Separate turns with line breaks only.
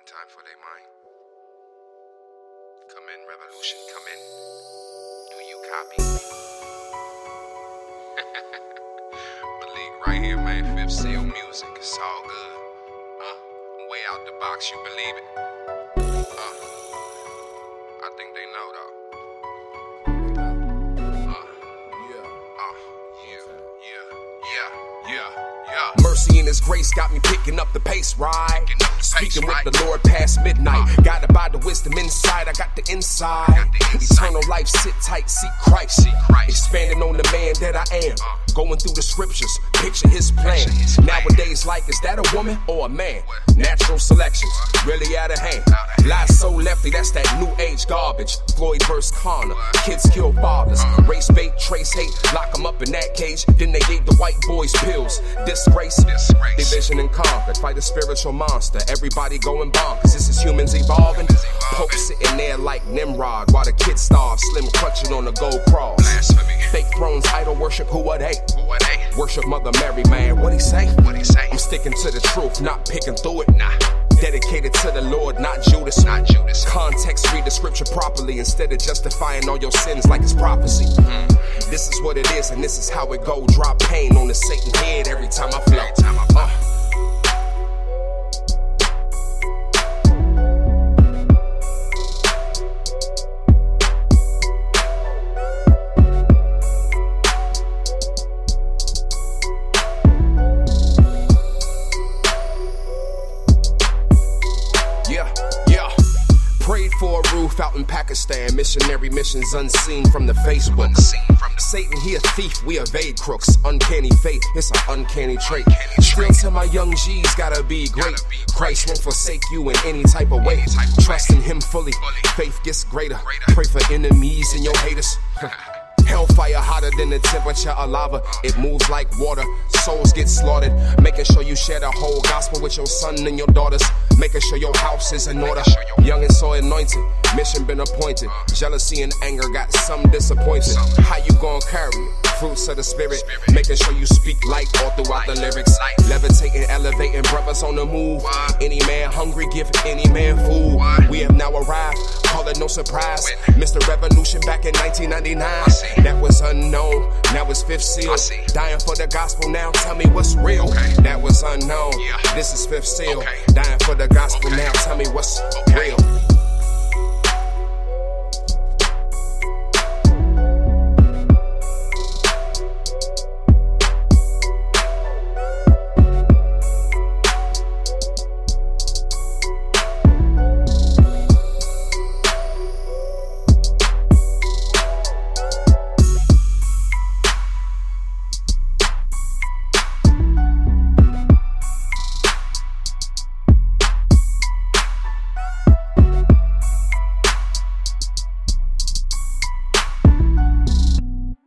One time for their mind. Come in, revolution, come in. Do you copy? Believe right here, man. Fifth Seal music, it's all good. Way out the box, you believe it? I think they know though.
Mercy and His grace got me picking up the pace, right? Speaking with the Lord past midnight. Guided by the wisdom inside, I got the inside. Eternal life, sit tight, seek Christ. Expanding on the man that I am. Going through the scriptures, picture His plan. Nowadays, like, is that a woman or a man? Natural selections, really out of hand. Lies so lefty, that's that new age garbage. Floyd versus Connor, kids kill fathers. Race bait, trace hate, lock them up in that cage. Then they gave the white boys pills. Disgrace, division and conquer. Fight a spiritual monster, everybody going bonkers. This is humans evolving. Pope sitting there like Nimrod while the kids starve. Slim clutching on the gold cross. Fake thrones, idol worship, who are they? Worship Mother Mary, man, what'd he say? I'm sticking to the truth, not picking through it. Dedicated to the Lord, not Judas. Context, read the scripture properly instead of justifying all your sins like it's prophecy. This is what it is, and this is how it go. Drop pain on the Satan head every time I flow. Prayed for a roof out in Pakistan. Missionary missions unseen from the Facebook. Satan, he a thief, we evade crooks. Uncanny faith, it's an uncanny trait. Still tell my young G's gotta be great. Christ won't forsake you in any type of way. Trust in Him fully, faith gets greater. Pray for enemies and your haters. Hellfire hotter than the temperature of lava. It moves like water, souls get slaughtered. Making sure you share the whole gospel with your son and your daughters. Making sure your house is in order. Young and so anointed, mission been appointed. Jealousy and anger got some disappointed. How you gon' carry it? Fruits of the spirit. Making sure you speak light all throughout the lyrics. Levitating, elevating, brothers on the move. Any man hungry, give any man food. We have now arrived, call it no surprise. Mr. Revolution back in 1999. That was unknown, now it's Fifth Seal. Dying for the gospel now, tell me what's real. That was unknown, this is Fifth Seal. Dying for the gospel now, tell me what's real.